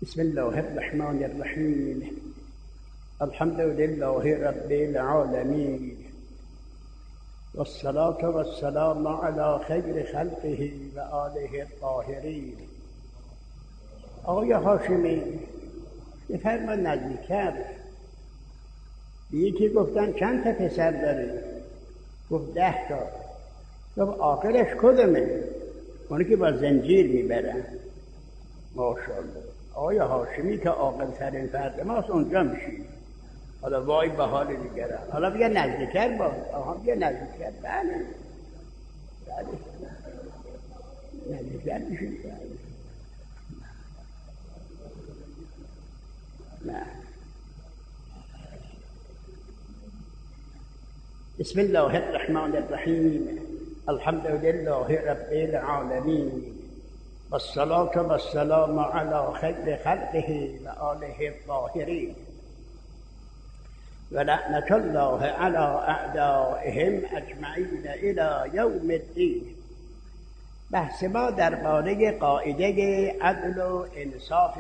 بسم الله الرحمن الرحیم. الحمد لله رب العالمین والصلاة والسلام علی خیر خلقه و آله الطاهرین. آقای هاشمی بفرما نزدیکتر. یکی گفتن چند تا پسر داری؟ گفت 10 تا. گفت آخرش کدومه؟ اونی که با زنجیر میبرن. ماشاءالله آقای هاشمی که عاقل ترین فرد ماست اونجا میشید. حالا وای به حال دیگران. حالا بیا نزدیکتر باش. آها بیا نزدیکتر. بله نزدیکتر میشید. نه. بسم الله الرحمن الرحیم. الحمد لله رب العالمین والصلاة والسلام علی خیر خلقه و آله الطاهرین و لعنة الله علی اعدائهم اجمعین الی یوم الدین. بحث ما درباره قاعده عدل و انصاف.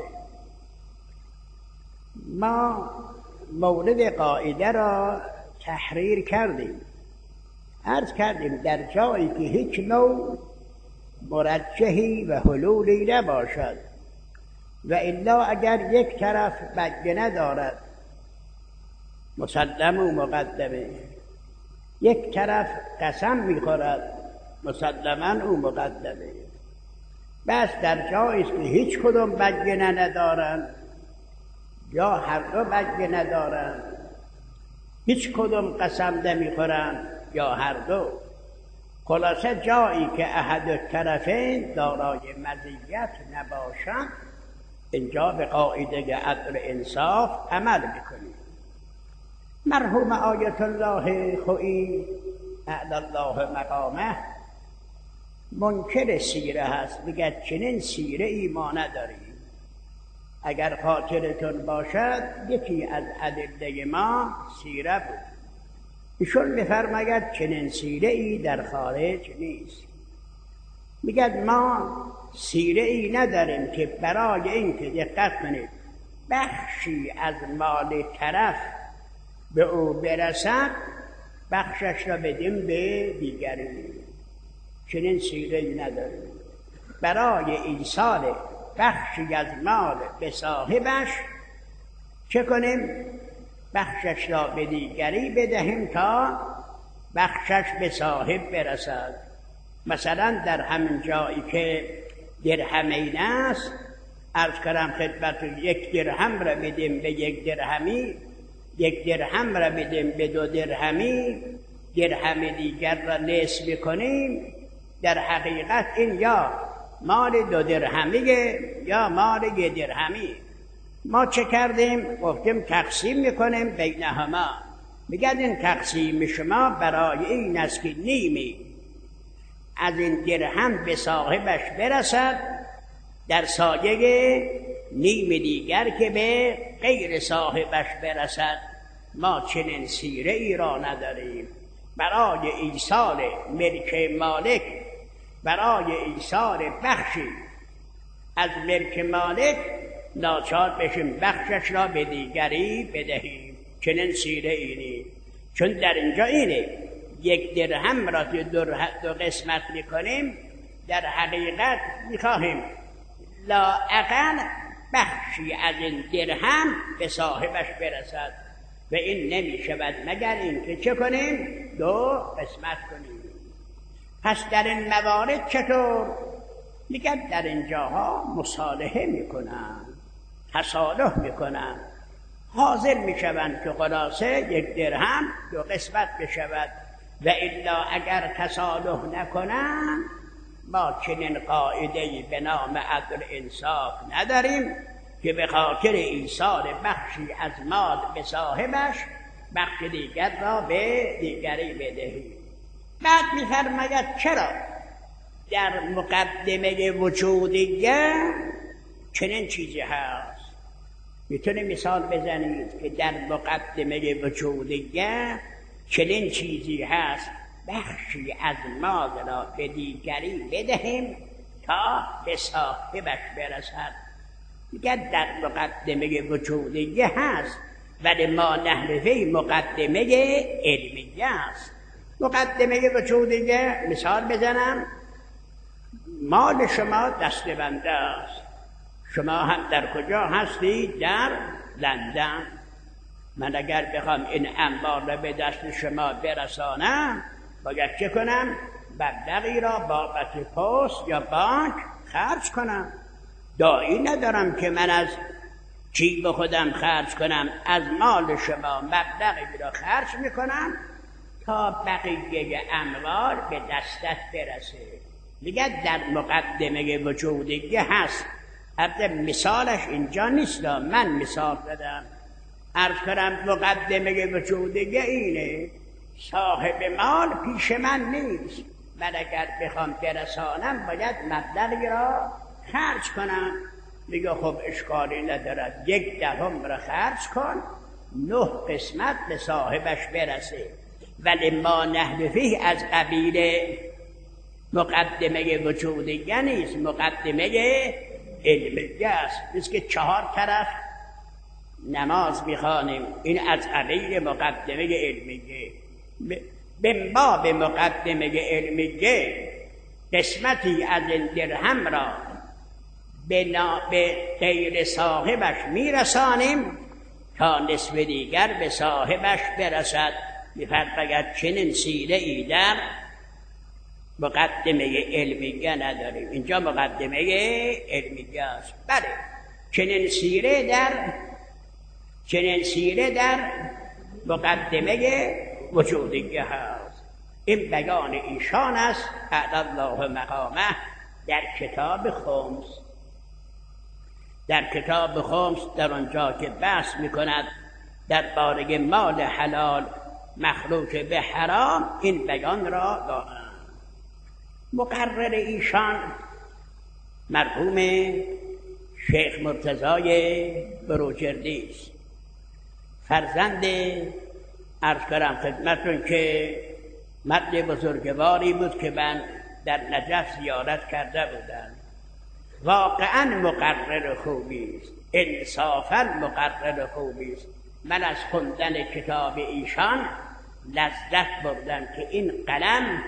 ما مورد قاعده را تحریر کردیم. عرض کردیم در جایی که هیچ نوع مرجحی و حلولی نباشد و الا اگر یک طرف بجه ندارد مسلم و مقدمه، یک طرف قسم میخورد مسلما و مقدمه. بس در جایی است که هیچ کدوم بجه ندارند یا هر دو بجه ندارند، هیچ کدوم قسم نمیخورند یا هر دو، خلاصه جایی که احد الطرفین دارای مزیت نباشد اینجا به قاعده عدل انصاف عمل میکنیم. مرحوم آیت الله خویی اعلی الله مقامه منکر سیره هست. میگه چنین سیره ای ما نداریم. اگر خاطرتون باشد یکی از ادله ما سیره بود. ایشون میفرماید چنین سیره ای در خارج نیست. میگه ما سیره ای نداریم که برای اینکه دقت کنید بخشی از مال طرف به او برسد بخشش را بدیم به دیگری. چنین سیره ای نداریم. برای ایصال بخشی از مال به صاحبش چه کنیم؟ بخشش را به دیگری بدهیم تا بخشش به صاحب برسد. مثلا در همین جایی که درهمین است عرض کردم خدمت، 1 درهم را بدیم به 1 درهمی، 1 درهم را بدیم به 2 درهمی، درهم دیگر را نصف کنیم، در حقیقت این یا مال 2 درهمیه یا مال 1 درهمی. ما چه کردیم؟ گفتیم تقسیم میکنیم بینهما. میگن این تقسیم شما برای این است که نیمی از این درهم به صاحبش برسد در سایه نیم دیگر که به غیر صاحبش برسد. ما چنین سیره ای را نداریم. برای ایصال ملک مالک، برای ایصال بخشی از ملک مالک ناچار بشیم بخشش را به دیگری بدهیم. چنین سیره اینی. چون در اینجا اینه 1 درهم را که 2 قسمت میکنیم در حقیقت میخواهیم لااقل بخشی از این درهم به صاحبش برسد و این نمیشود مگر این که چه کنیم؟ 2 قسمت کنیم. پس در این موارد چطور؟ میگن در اینجاها مصالحه میکنن، تصالح میکنن، حاضر میشوند که خلاصه 1 درهم 2 قسمت بشود و الا اگر تصالح نکنن ما چنین قاعده‌ای به نام عدل انصاف نداریم که به خاطر ایصال بخشی از مال به صاحبش بخش دیگر را به دیگری بدهیم. بعد میفرماید چرا در مقدمه وجودیه چنین چیزی هست. میتونه مثال بزنید که در مقدمه وجودیه چنین چیزی هست بخشی از مال را به دیگری بدهیم تا به صاحبش برسد. میگه در مقدمه وجودیه هست، ولی ما نحوه مقدمه علمیه است. مقدمه وجودیه مثال بزنم، مال شما دستبنده است. شما هم در کجا هستید؟ در لندن. من اگر بخوام این انبار را به دست شما برسانم باید چه کنم؟ مبلغی را بابت پست یا بانک خرج کنم. داعی ندارم که من از جیب خودم خرج کنم، از مال شما مبلغی را خرج میکنم تا بقیه اموال به دستت برسه. میگه در مقدمه وجودیه هست. البته مثالش اینجا نیست، من مثال دادم. عرض کنم مقدمه وجودیه اینه، صاحب مال پیش من نیست، من اگر بخوام برسانم باید مبلغی را خرج کنم. میگه خب اشکالی ندارد، 1/10 را خرج کن، 9 قسمت به صاحبش برسه. ولی ما نحوه از قبیل مقدمه وجودیه نیست، مقدمه علمیه است. مثل که 4 طرف نماز میخوانیم، این از قبیل مقدمه علمیه. به باب مقدمه علمیه قسمتی از این درهم را به غیر صاحبش میرسانیم تا نصف دیگر به صاحبش برسد. میفرماید چنین سیره ای در مقدمه علمیه نداریم. اینجا مقدمه علمیه است. بله، چنین سیره در مقدمه وجودیه هست. این بیان ایشان است اعلی الله مقامه در کتاب خمس. در کتاب خمس در آنجا که بحث میکند درباره مال حلال مخلوط به حرام، این بیان را دارند. مقرر ایشان مرحوم شیخ مرتضای بروجردی است. فرزند عرض کنم خدمتون که مرد بزرگواری بود که من در نجف زیارت کرده بودم. واقعا مقرر خوبی است، انصافا مقرر خوبی است. من از خوندن کتاب ایشان لذت بردم که این قلم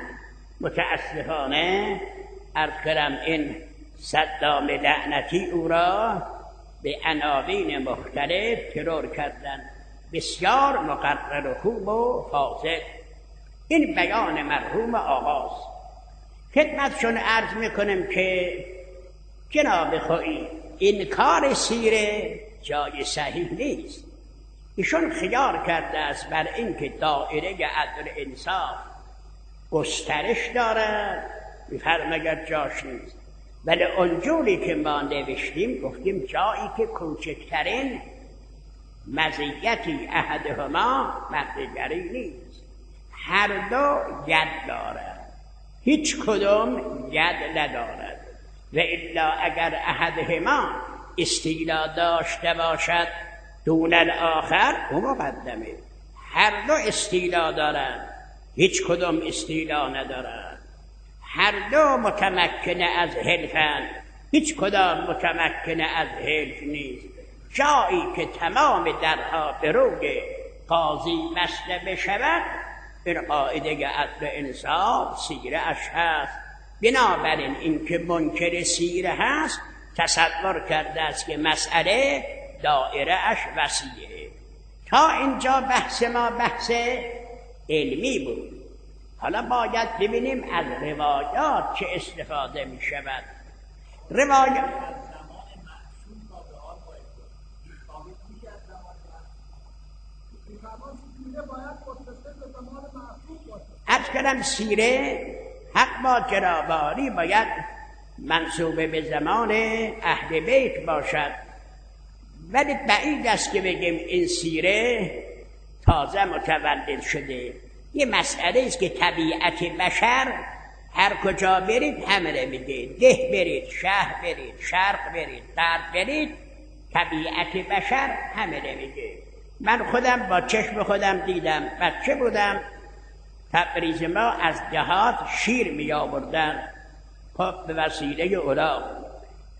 متاسفانه عرض کنم این صدام لعنتی او را به عناوین مختلف ترور کردن. بسیار مقرر و خوب و فاضل. این بیان مرحوم آقاست. خدمتشون عرض میکنم که جناب خویی این کار سیره جای صحیح نیست. ایشون خیال کرده است بر اینکه دایره عدل انصاف گسترش دارد، میفرماید جاش نیست. ولی اونجوری که ما نوشتیم گفتیم جایی که کوچکترین مزیتی احدهما بر دیگری نیست. هر دو ید دارد، هیچ کدوم ید ندارد. و الا اگر احدهما استیلا داشته باشد دون الاخر او مقدمه. هر دو استیلا دارند، هیچ کدوم استیلا ندارند. هر دو متمکن از حلفند، هیچ کدام متمکن از حلف نیست. جایی که تمام درها به روی قاضی بسته بشود، این قاعده عدل انصاف سیره اش هست. بنابراین این که منکر سیره هست تصور کرده است که مسئله دایره اش وسیعه. تا اینجا بحث ما بحث علمی بود. حالا باید ببینیم از روایات چه استفاده می شود. روایات عرض کردم سیره حق با جنابعالی باید منسوب به زمان اهل بیت باشد. ولی بعید است که بگیم این سیره تازه متولد شده. یه مسئله است که طبیعت بشر هر کجا برید همه میگه. ده برید، شهر برید، شرق برید، غرب برید، طبیعت بشر همه میگه. من خودم با چشم خودم دیدم. بچه بودم تبریز ما از دهات شیر می آوردن، خب به وسیله اولاغ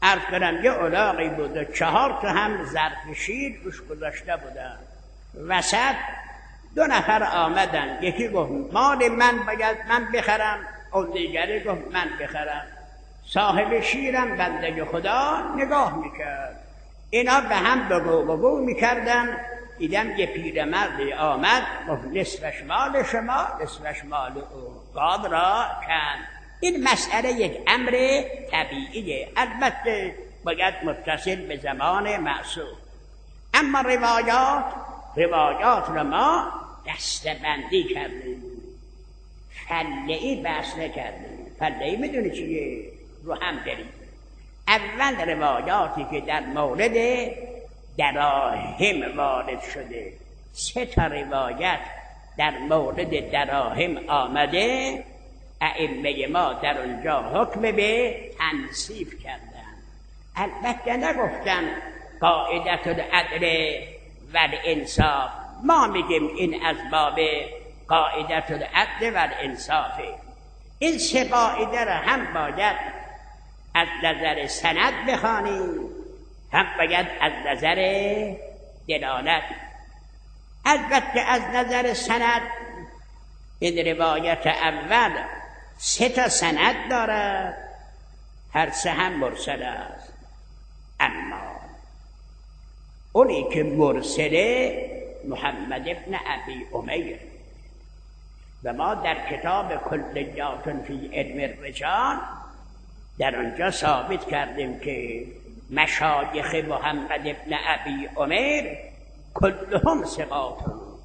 عرض کنم یه الاغی بود و 4 تا هم ظرف شیر روش گذاشته بودن. وسط 2 نفر آمدن، یکی گفت مال من باید من بخرم، اون دیگری گفت من بخرم. صاحب شیرم بنده خدا نگاه میکرد، اینا به هم بگو میکردن. دیدم یه پیرمردی آمد گفت نصفش مال شما نصفش مال او، گاو را کند. این مسئله یک امر طبیعیه، البته باید متصل به زمان معصوم. اما روایات را ما دسته‌بندی کردیم، فله‌ای بحث نکردیم. فله‌ای میدونی چیه؟ رو هم بریم. اول روایاتی که در مورد دراهم وارد شده، 3 تا روایت در مورد دراهم آمده، ائمه ما در اونجا حکم به تنصیف کردن. البته نگفتن قاعدت العدل و الانصاف، ما میگیم این از باب قاعدت العدل و الانصافه. این 3 قاعده را هم باید از نظر سند بخوانیم، هم باید از نظر دلالت. البته از نظر سند این روایت اول 3 تا سند دارد، هر 3 هم مرسل است. اما اونی که مرسله محمد ابن ابی امیر، و ما در کتاب کلیات فی علم الرجال در آنجا ثابت کردیم که مشایخ محمد ابن ابی امیر کلهم ثقات،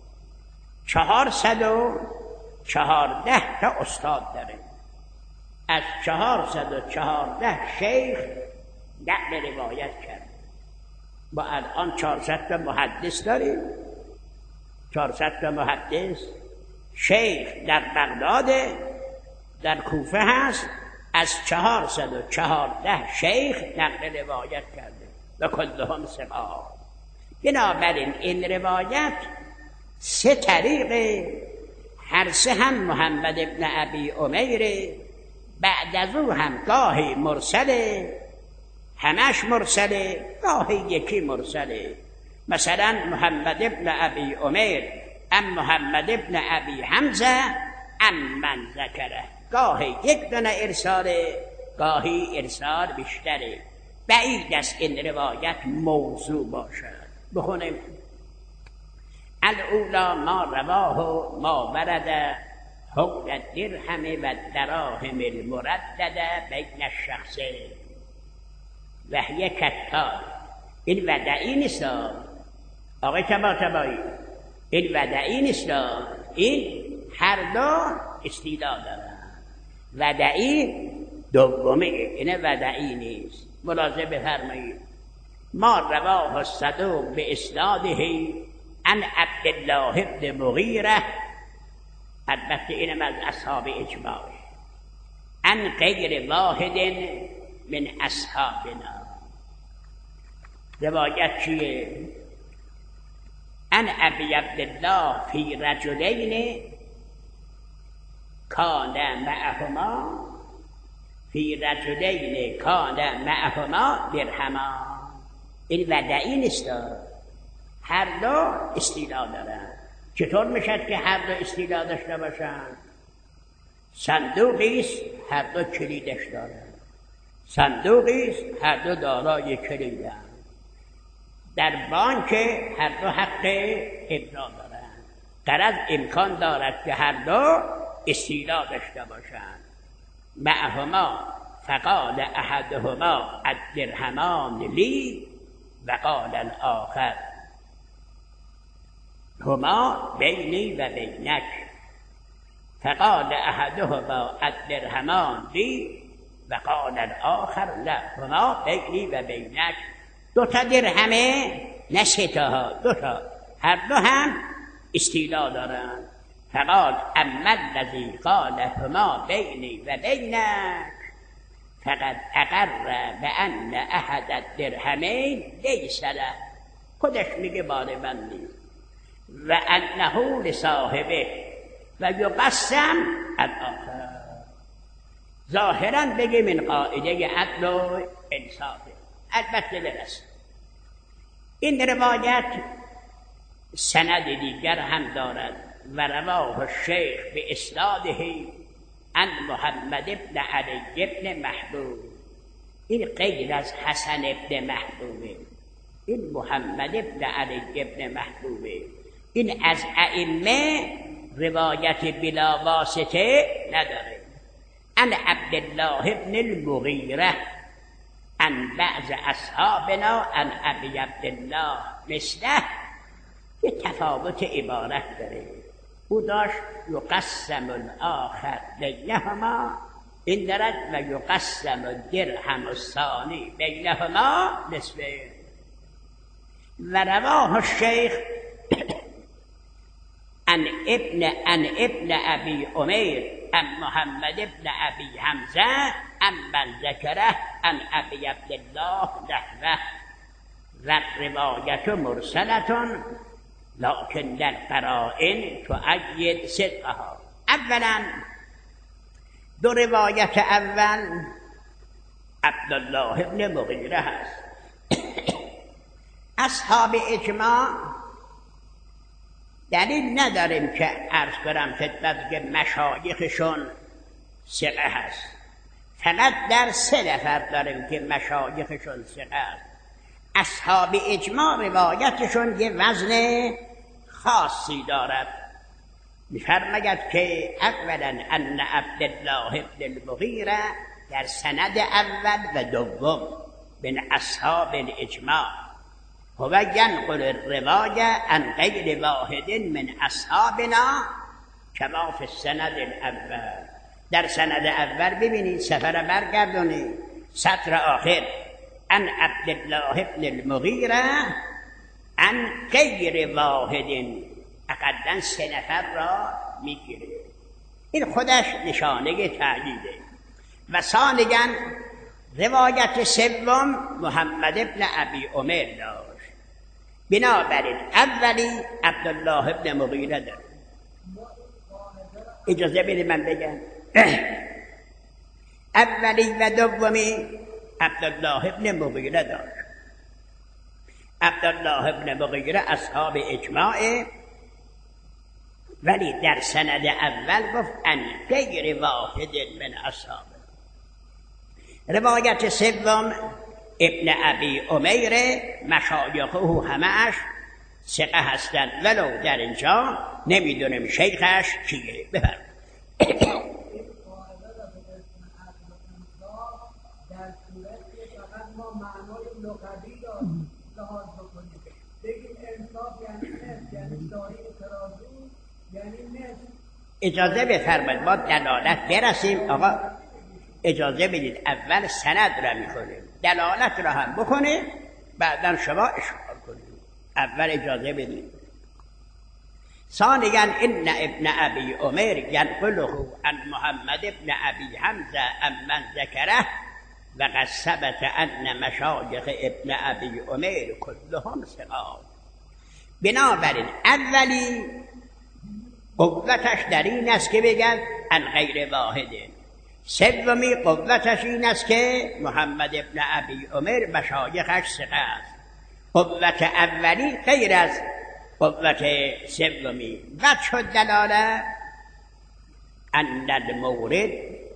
414 تا استاد داره، از 414 شیخ نقل روایت کرد. ما الان 400 تا محدث داریم، 400 تا محدث. شیخ در بغداد، در کوفه هست، از 414 شیخ نقل روایت کرده و کلهم ثقات. بنابراین این روایت 3 طریقه، هر 3 هم محمد ابن ابی امیر، بعد از او هم گاهی مرسله، همش مرسله، گاهی یکی مرسله. مثلا محمد ابن ابی امیر ام محمد ابن ابی حمزه ام من ذکره، گاهی 1 دونه ارساله، گاهی ارسال بیشتره. بعید است این روایت موضوع باشد. بخونیم. الاولا ما رواه ما ورد حول الدرهم و الدراهم المردده بین الشخصین و هی کالتالی. این ودعی نیست آقای طباطبایی، این ودعی نیست، این هر 2 استدلال دارن. ودعی دومه، این ودعی نیست. ملاحظه بفرمایید. ما رواه الصدوق به اسناده عن عبدالله بن مغیره، البته اینم از اصحاب اجماع، عن غیر واحد من اصحابنا. روایت چیه؟ عن ابی عبدالله فی رجلین کان معهما، فی رجلین کان معهما درهما. این ودعی نیست، هر 2 استدلال دارن. چطور میشد که هر 2 استدلال داشته باشن؟ صندوقی است هر 2 کلیدش دارن، صندوقی است هر 2 دارای کلیدن. در بانک هر 2 حق ابراء دارن. غرض امکان دارد که هر 2 استدلال داشته باشند. معهما فقال احدهما الدرهمان لی و قال الاخر هما بینی و بینک. فقال احدهما الدرهمان لی و قال الاخر لا هما بینی و بینک. 2 تا درهمه، نه 3 تا، 2 تا، هر 2 هم استدلال دارن. فقال اما الذی قال هما بینی و بینک فقد اقر بان احد الدرهمین لیس له، خودش میگه مال من نیست، و انه لصاحبه و یقسم الاخر. ظاهرا بگیم این قاعده عدل و انصافه، البته درست. این روایت سند دیگر هم دارد و رواه الشیخ به اسناده عن محمد بن علی بن محبوب. این غیر از حسن بن محبوبه، این محمد بن علی بن محبوبه. این از ائمه روایت بلا واسطه نداره. عن عبدالله بن المغیره عن بعض اصحابنا عن ابی عبدالله مثله. یه تفاوت عبارت داره. او داشت یقسم الاخر بینهما، این دارد و یقسم الدرهم الثانی بینهما نصفین. و رواه الشیخ عن ابن ابی عمیر عن محمد بن ابی حمزه عن من ذکره عن ابی عبدالله نحوه. و روایت مرسلتون لكن در قرائن تؤید صدقها. اولا دو روایت اول عبدالله بن مغیره هست. اصحاب اجماع دلیل نداریم که عرض کنم خدمت که مشایخشون ثقه هست. فقط در 3 نفر داریم که مشایخشون ثقه هست. اصحاب اجماع روایتشون یه وزن خاصی دارد. می‌فرماید که اولا ان عبدالله بن المغیره در سند اول و دوم من اصحاب الاجماع هو ینقل الرواية عن غیر واحد من اصحابنا کما فی السند الاول. در سند اول ببینید، سفر برگردونید سطر آخر عن عبدالله بن المغیره عن غیر واحد، اقلا 3 نفر را میگیره. این خودش نشانه تأییده. و ثانیاً روایت سوم محمد بن ابی عمر داشت. بنابراین اولی عبدالله بن مغیره داشت. اجازه بدید من بگم. اولی و دومی عبدالله بن مغیره داشت. عبدالله بن مغیره اصحاب اجماعه، ولی در سند اول گفت ان غیر واحد من اصحاب. روایت سوم ابن ابی عمیر مشایخه همه‌اش ثقه هستند، ولو در اینجا نمیدونیم شیخش کیه. بفرمایید. در صورت که فقط ما معنای لغوی را لحاظ بکنیم، بگیم انصاف یعنی نصف، یعنی شاهی ترازو یعنی نصف. اجازه بفرمایید ما دلالت برسیم. آقا اجازه بدید اول سند را میکنیم، دلالت را هم بکنیم، بعدا شما اشکال کنید. اول اجازه بدید. ثانیاً ان ابن ابی عمر ینقله عن محمد بن ابی حمزه عن من ذکره و قد ثبت ان مشایخ ابن ابی عمر كلهم ثقات. بنابراین اولی قوتش در این است که بگن عن غیر واحده. سومی قوتش این است که محمد ابن ابی عمر مشایخش ثقه است. قوت اولی غیر از قوت سومی. وجه الدلاله ان المورد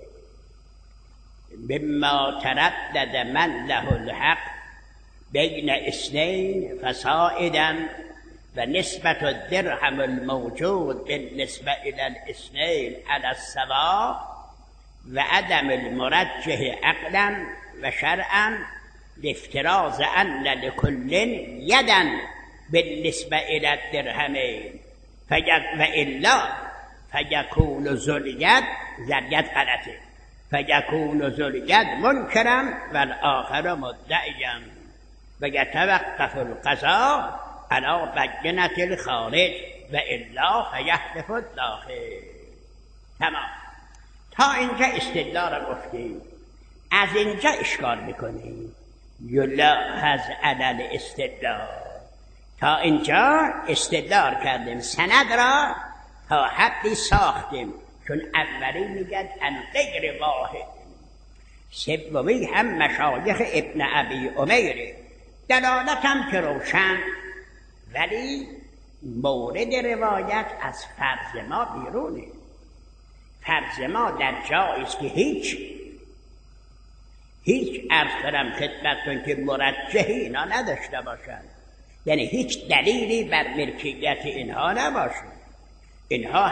مما تردد من له الحق بین اثنین فصاعدا و نسبت الدرهم الموجود بالنسبه الى الاثنين على السواء و عدم المرجح عقلا و شرعا لافتراض ان لكل يدا بالنسبه الى الدرهمين والا فيكون ذو اليد غلطه فيكون ذو اليد منكرا والآخر مدعيا ويتوقف القضاء على بينة الخارج والا فيحلف الداخل. تمام. تا اینجا استدلال را گفتیم. از اینجا اشکال میکنیم. یلاحظ علی الاستدلال. تا اینجا استدلال کردیم، سند را تا حدی ساختیم، چون اولی میگن ان غیر واحد سومی هم مشایخ ابن ابی عمیره. دلالت هم که روشن، ولی مورد روایت از فرض ما بیرونه. فرض ما در جایی است که هیچ عرض کنم خدمتتون که مرجحی اینا نداشته باشند، یعنی هیچ دلیلی بر ملکیت اینها نباشه. اینها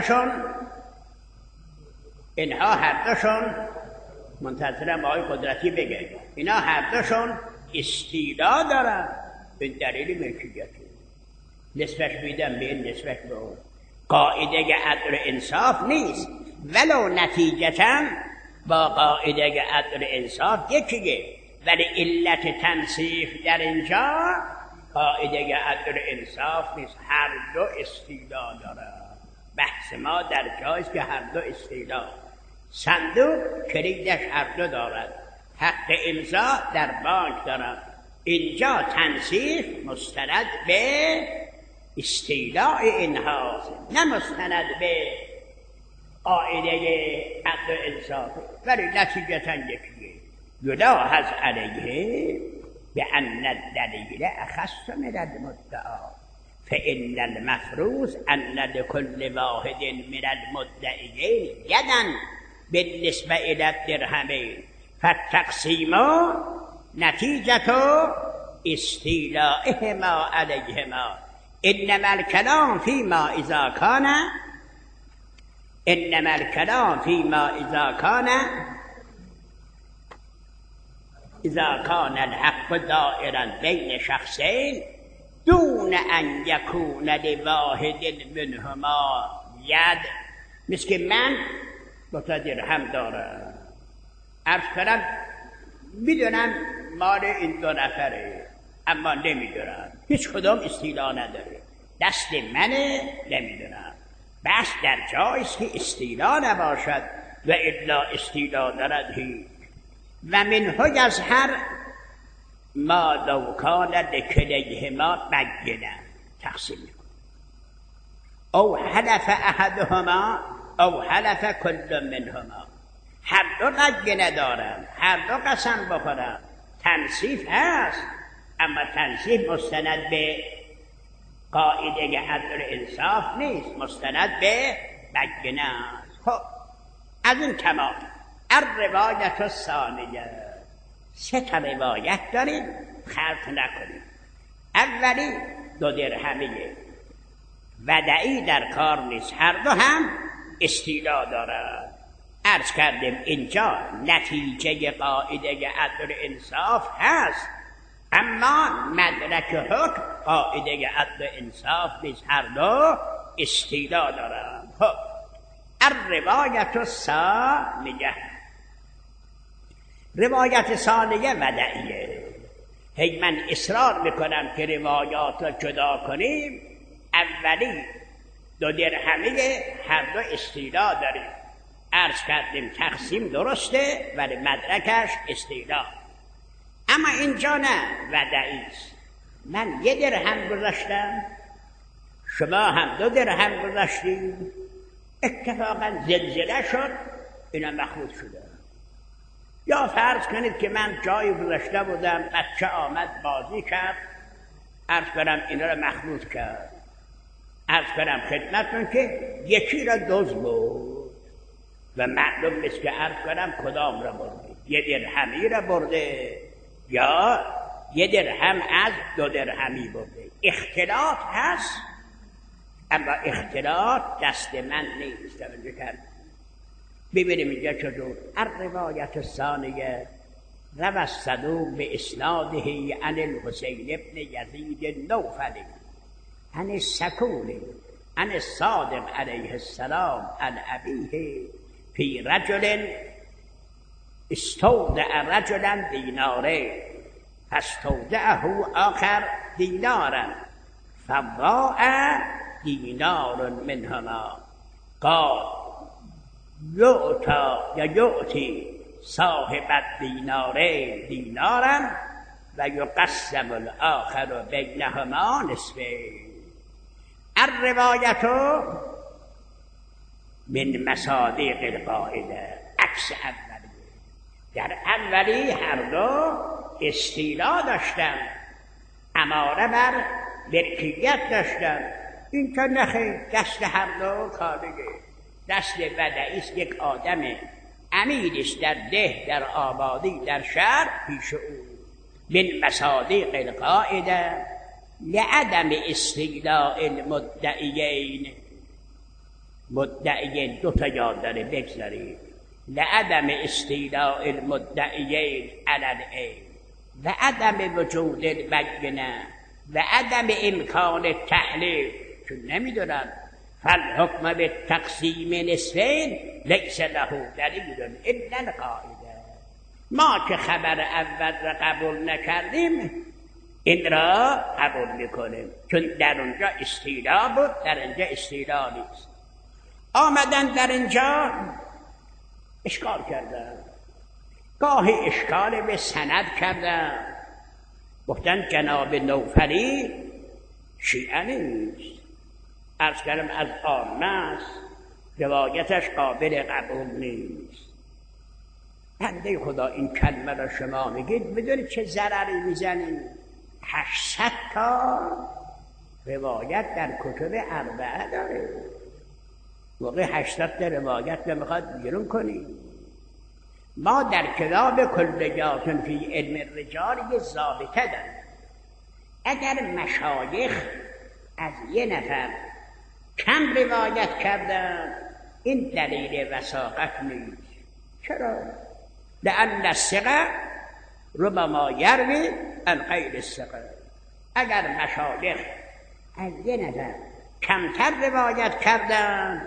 هر دوشون منتظرم آقای قدرتی بگه، اینا هر دوشون استیلا دارن. این دلیل ملکیتی نسبت میدم به این، نسبت به اون. قاعده عدل انصاف نیست، ولو نتیجتا با قاعده عدل انصاف یکیه، ولی علت تنصیف در اینجا قاعده عدل انصاف نیست. هر دو استیلا دارن. بحث ما در جایست که هر دو استیلا. صندوق کلیدش هر دو دارد، حق امضا در بانک دارد. اینجا تنصیف مستند به استیلاء اینهاست، نه مستند به قاعده عدل انصاف، ولی نتیجتا یکیه. یلاحظ علیه بأن الدلیل أخص من المدعا فإن المفروض أن لكل واحد من المدعيين يدا بالنسبة إلى الدرهمين فالتقسيم نتيجة استيلائهما عليهما. إنما الكلام فيما إذا كان الحق دائرا بين شخصين دون أن يكون لواحد منهما يد. مثل که من دو تا درهم دارم، عرض کنم میدونم مال این دو نفره، اما نمیدونم، هیچ کدام استیلا نداره، دست منه، نمیدونم. بس در جایست که استیلا نباشد و الا استیلا دارد هیچ. و منه یظهر ما لو کان لکلیهما بینه تقسیم میکن او حلف احدهما او حلف کل منهما. هر دو بینه دارن، هر دو قسم بخورن، تنصیف هست، اما تنصیف مستند به قاعده عدل انصاف نیست، مستند به بینه است. خب از این تمام. الروایت الثانیه، سه تا روایت داریم، خلط نکنیم. اولی دو درهمیه، ودعی در کار نیست، هر دو هم استیلا دارد. عرض کردیم اینجا نتیجه قاعده عدل انصاف هست، اما مدرک حکم قاعده عدل انصاف نیست، هر دو استیلا دارد. خب الروایت الثانیه، روایت ثانیه ودعیه. هی من اصرار میکنم که روایات را جدا کنیم. اولی دو درهمیه، هر دو استیلا داریم. عرض کردیم تقسیم درسته ولی مدرکش استیلا. اما اینجا نه، ودعیست. من یه درهم گذاشتم، شما هم دو درهم گذاشتیم، اتفاقا زلزله شد، اینا مخلوط شده. یا فرض کنید که من جایی گذاشته بودم، بچه آمد بازی کرد، عرض کنم اینا را مخلوط کرد. عرض کنم خدمتتون که یکی را دزد بود و معلوم نیست که عرض کنم کدام را برده، یه درهمی را برده یا یه درهم از دو درهمی برده. اختلاط هست، اما اختلاط دست من نیست. توجه کرد. ببینیم اینجا چطور. الروایت الثانیه روى الصدوق باسناده عن الحسین ابن یزید النوفلی عن السکون عن الصادق علیه السلام عن ابیه فی رجل استودع رجلا دیناره فاستودعه آخر دینارا فضاع دینار منهما قال یعطی صاحب الدینارین دینارا و یقسم الاخر بینهما نصفین. الروایت من مصادیق القاعده، عکس اولیه. در اولی هر دو استیلا داشتن، اماره بر ملکیت داشتن. این که نخیر، دست هر دو کالگه. دست بدعی است، یک آدم امیر است در ده، در آبادی، در شهر، پیش او من مصادیق القاعده لعدم استیلاء المدعیین. مدعیین دو تا یاد داره بگذارید. لعدم استیلاء المدعیین علی العین و عدم وجود البینه و عدم امکان تحلیل. چون نمیدونن فالحکم بالتقسیم نصفین لیس له دلیل الا القاعده. ما که خبر اول را قبول نکردیم، این را قبول میکنیم، چون در اونجا استیلا بود، در اینجا استیلا نیست. آمدن در اینجا اشکال کردن، گاهی اشکال به سند کردن. گفتن جناب نوفلی شیعه نیست، عرض کردم از عامه است، روایتش قابل قبول نیست. بنده خدا این کلمه را شما میگید، میدونید چه ضرری میزنید؟ 800 تا روایت در کتب اربعه داره. موقع 800 تا روایت نمیخواد بیرون کنید. ما در کتاب کلیات فی علم الرجال یه ضابطه داریم. اگر مشایخ از یه نفر کم روایت کردن، این دلیل وثاقت نیست. چرا؟ لأن الثقة ربما یروی عن غیر الثقة. اگر مشایخ از یه نفر کمتر روایت کردن،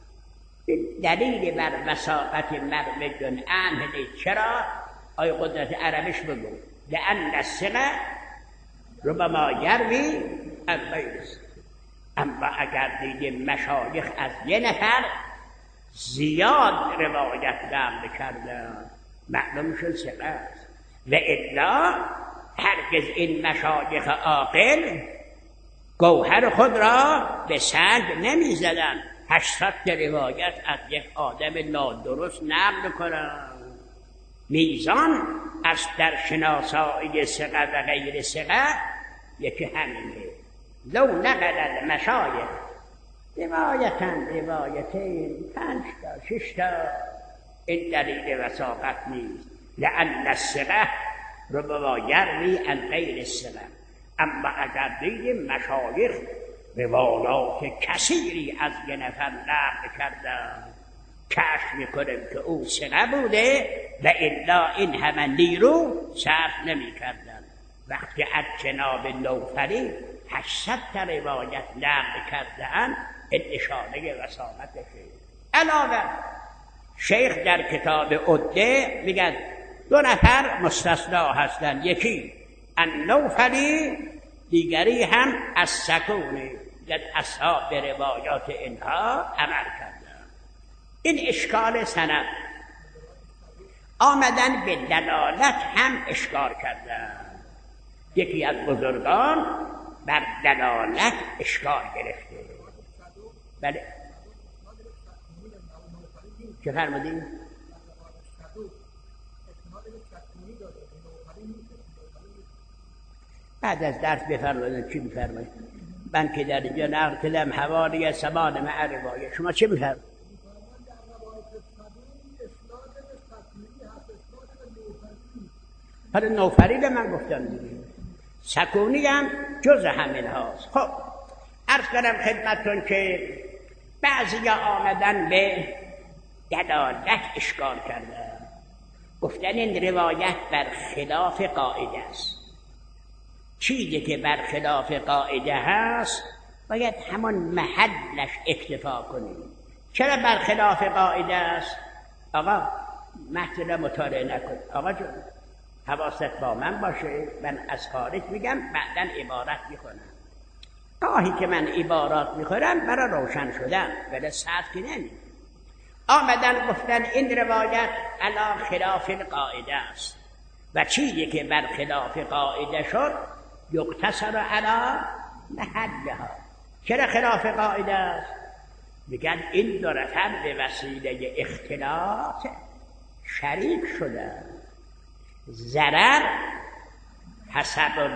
دلیل بر وثاقت مرمج عنه نیست. چرا؟ آی قدرت عربش بگو. لأن الثقة ربما یروی عن غیر الثقة. اما اگر دیدیم مشایخ از یه نفر زیاد روایت نقل کردن، معلوم شد ثقه است. و الا هرگز این مشایخ عاقل گوهر خود را به سنگ نمی زدن 800 روایت از یک آدم نادرست نقل کنن. میزان از در شناسایی ثقه و غیر ثقه یکی همینه. لو نقل المشایخ روایتین 5 تا 6 تا، این دلیل وثاقت نیست. لأن الثقة ربما یروی عن غیر الثقة. اما اگر دیدیم مشایخ روایات کثیری از یه نفر نقل کردن، کشف میکنیم که او ثقه بوده و الا این همه نیرو صرف نمی کردن. وقتی از جناب نوفلی 800 تا روایت نقل کردن، این اشاره وثاقتشه. علاوه شیخ در کتاب عده میگن 2 نفر مستثنا هستن، یکی النوفلی، دیگری هم السکونی. در اصحاب روایات اینها عمل کردن. این اشکال سند. آمدن به دلالت هم اشکال کردن. یکی از بزرگان بر دلالت اشکال گرفته. بله چه فرمودین؟ بعد از درس بفرمایید. چی بفرمایید؟ من که در اینجا نقل کردم حوالی سمان مع روایه، شما چه بفرمایید؟ حالا نوفلی من گفتم دیگه، سکونی هم جز همین هاست. خب عرض کردم خدمتتون که بعضی آمدن به دلالت اشکال کردن، گفتن این روایت بر خلاف قاعده است. چیزی که بر خلاف قاعده هست باید همون محلش اکتفا کنیم. چرا بر خلاف قاعده است؟ آقا متن مطالعه نکن. آقا جون حواست با من باشه، من از خارج میگم، بعداً عبارت میکنم. گاهی که من عبارات میخورم برای روشن شدن، ولی ساعت که نمی. آمدن گفتن این روایت علی خلاف قاعده است و چیزی که بر خلاف قاعده شد یقتصر علی محلها. چرا خلاف قاعده است؟ میگن این 2 نفر به وسیله اختلاط شریک شدن. ضرر حسب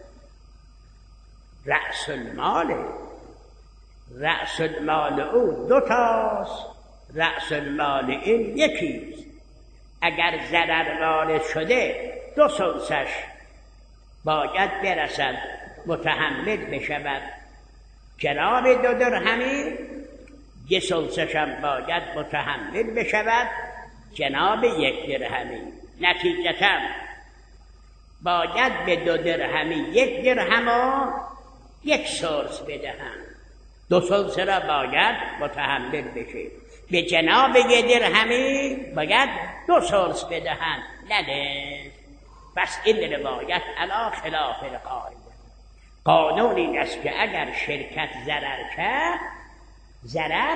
رأس المال، رأس المال او 2 تاست، رأس المال این یکیست. اگر ضرر وارد شده 2 ثلثش باید برسد متحمل بشود جناب 2 درهمی، 1 ثلثش هم باید متحمل بشود جناب 1 درهمی. نتیجتاً باید به 2 درهمی 1 درهم و 1 ثلث بدهند. 2 ثلث را باید متحمل بشه. به جناب 1 درهمی باید 2 ثلث بدهند. نه پس این روایت علی خلاف القاعده. قانون این است که اگر شرکت ضرر کرد، ضرر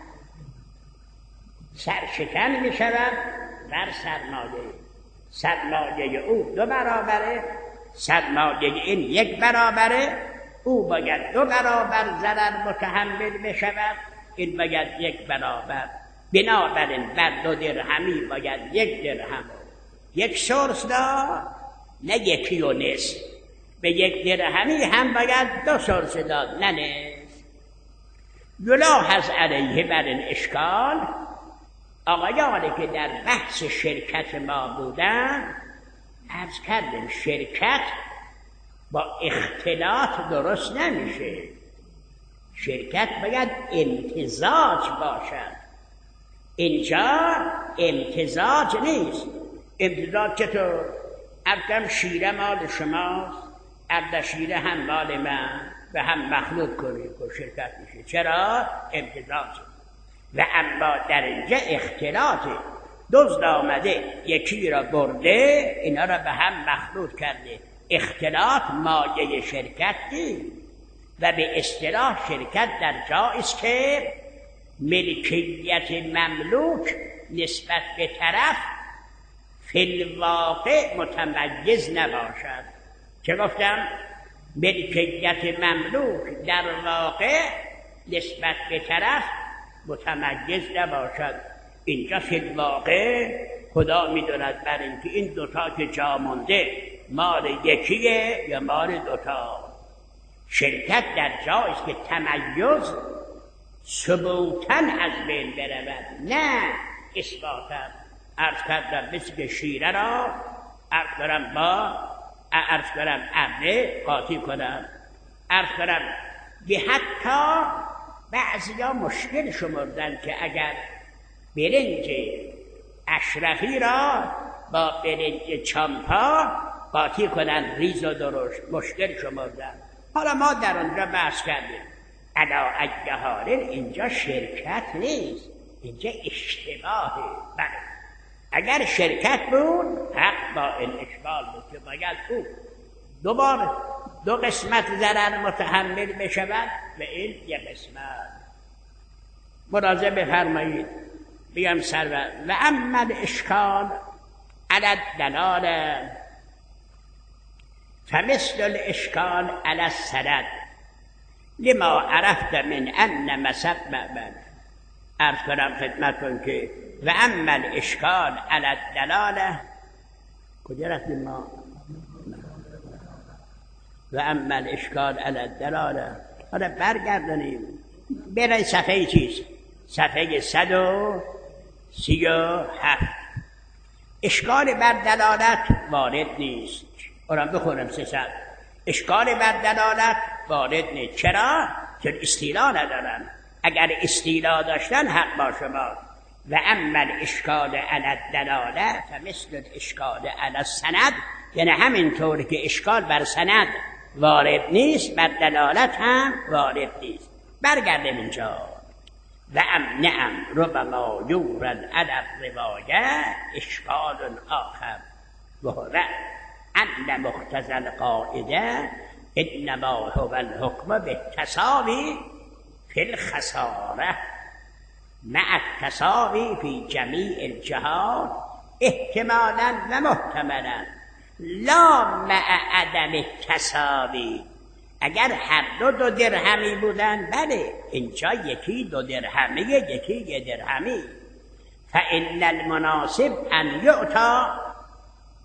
سرشکن می شود بر سرمایه. سرمایه او 2 برابره، سرمایه این 1 برابره. او باید 2 برابر ضرر متحمل بشود، این باید 1 برابر. بنابراین بر 2 درهمی باید 1 درهم 1 ثلث داد، نه 1 و نصف. به 1 درهمی هم باید 2 ثلث داد، نه نصف. یلاحظ علیه بر این اشکال آقایانی که در بحث شرکت ما بودن عرض کردیم شرکت با اختلاط درست نمیشه. شرکت باید امتزاج باشد. اینجا امتزاج نیست. امتزاج چطور؟ اردم شیره مال شماست، اردشیره هم مال من، و هم مخلوط کنید که شرکت میشه. چرا؟ امتزاج. و اما در اینجا اختلاطه. دزد آمده یکی را برده، اینا را به هم مخلوط کرده. اختلاط مایه شرکت نیست. و به اصطلاح شرکت در جایی است که ملکیت مملوک نسبت به طرف فی الواقع متمیز نباشد. چه گفتم؟ ملکیت مملوک در واقع نسبت به طرف متمیز نباشد. اینجا فی الواقع خدا میدوند بر اینکه این 2 تا که جا مونده مال یکیه یا مال 2 تا. شرکت در جایی است که تمیز ثبوتاً از بین برود، نه اثباتاً. عرض کردم مثل که شیره را عرض کنم ابره قاطی کنم. عرض کنم به حتی بعضی ها مشکل شمردن که اگر برنج اشرفی را با برنج چامپا قاطی کنن ریز و درشت، مشکل شمردن. حالا ما در آنجا بحث کردیم علا اجهال اینجا شرکت نیست، اینجا اشتباهه. بله اگر شرکت بود حق با این اشبال بود که باید او 2 قسمت ضرر متحمل بشود و این 1 قسمت. مراجعه بفرمایید. بیام سرور و اما الاشکال علی الدلاله فمثل الاشکال علی السند لما عرفت من ان مسبب. عرض کنم خدمتتون که و اما الاشکال علی الدلاله کجا رفتیم ما؟ و اما الاشکال علی الدلاله. حالا برگردنیم برای صفحه چیز، صفحه 137. اشکال بر دلالت وارد نیست. اونم بخونم 300. اشکال بر دلالت وارد نیست. چرا؟ چون استیلا ندارن. اگر استیلا داشتن حق با شما. و اما الاشکال علی الدلاله فمثل الاشکال علی السند، یعنی همینطور که اشکال بر سند وارد نیست بر دلالت هم وارد نیست. برگردیم اینجا. و نعم ربما یورد علی الروایه اشکال آخر و هو ان مقتضی القاعده انما هو الحکم بالتساوی فی الخساره مع التساوی فی جمیع الجهات احتمالا و محتملا لا مع عدم التساوی. اگر هر 2 درهمی بودن بله اینجا یکی 2 درهمی یکی 1 درهمی. فإن المناسب ان یعطا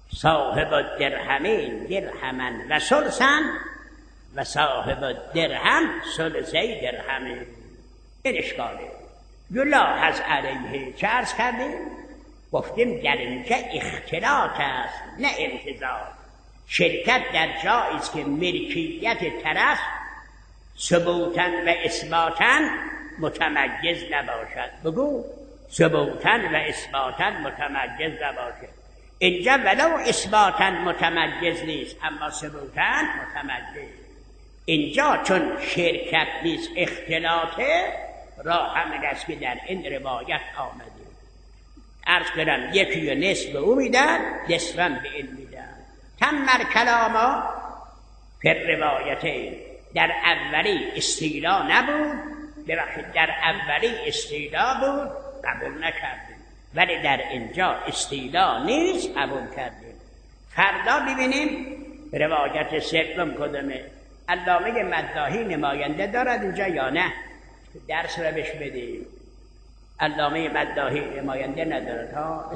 صاحب الدرهمین درهما و ثلثا و صاحب الدرهم ثلثی درهمین. این اشکاله. یلاحظ علیه چه عرض کردیم؟ گفتیم در اینجا اختلاط است نه امتزاج. شرکت در جایی است که ملکیت طرف ثبوتاً و اثباتاً متمجز نباشد. بگو ثبوتاً و اثباتاً متمجز نباشد. اینجا ولو اثباتاً متمجز نیست اما ثبوتاً متمجز. اینجا چون شرکت نیست اختلاطه، راه همین است که در این روایت آمده. عرض کردم یکی و نصف او میدن، نصفاً به این میدن. تم کلاما پر روایته. در اولی استیلا نبود، ببخشید در اولی استیلا بود قبول نکردیم، ولی در اینجا استیلا نیست قبول کردیم. فردا ببینیم روایت سوم کدومه. علامه مداحی نماینده دارد اینجا یا نه؟ درس رو بهش بدیم. علامه مداحی نماینده ندارد ها.